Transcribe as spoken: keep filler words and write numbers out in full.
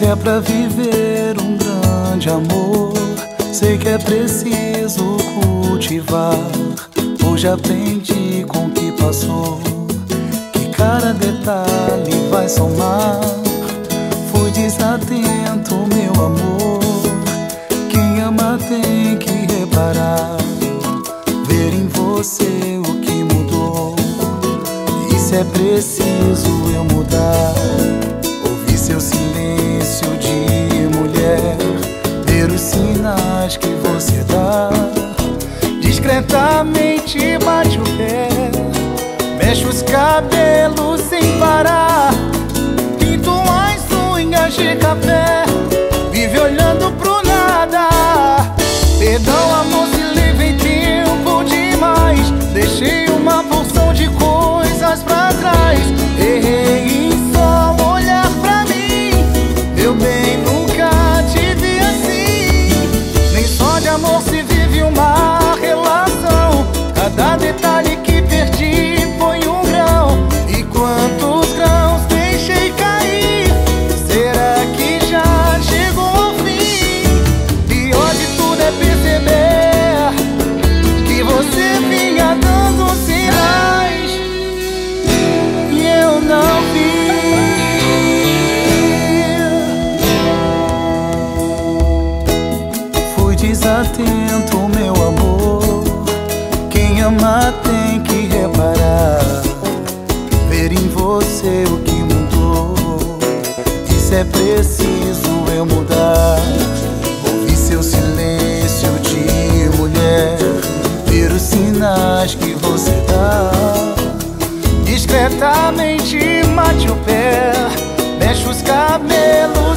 Se é pra viver um grande amor, sei que é preciso cultivar. Hoje aprendi com o que passou, que cada detalhe vai somar. Fui desatento, meu amor. Quem ama tem que reparar, ver em você o que mudou. E se é preciso eu mudar, ouvir seu silêncio de mulher, ver os sinais que você dá. Discretamente bate o pé, mexe os cabelos sem parar, pinto as unhas de café, vive olhando pro nada. Perdão, amor, se levei tempo demais, deixei uma porção de coisas pra trás. Errei em só olhar pra mim, meu bem, nunca te vi assim. Nem só de amor se vive uma relação, cada detalhe que perdi foi um grão. E quantos grãos deixei cair, será que já chegou ao fim? Pior de tudo é perceber que você vinha dando sinais e eu não vi. Fui desatento, meu amor. Quem ama tem que reparar, ver em você o que mudou. E se é preciso eu mudar, ouvir seu silêncio de mulher, ver os sinais que você dá. Discretamente mate o pé, mexe os cabelos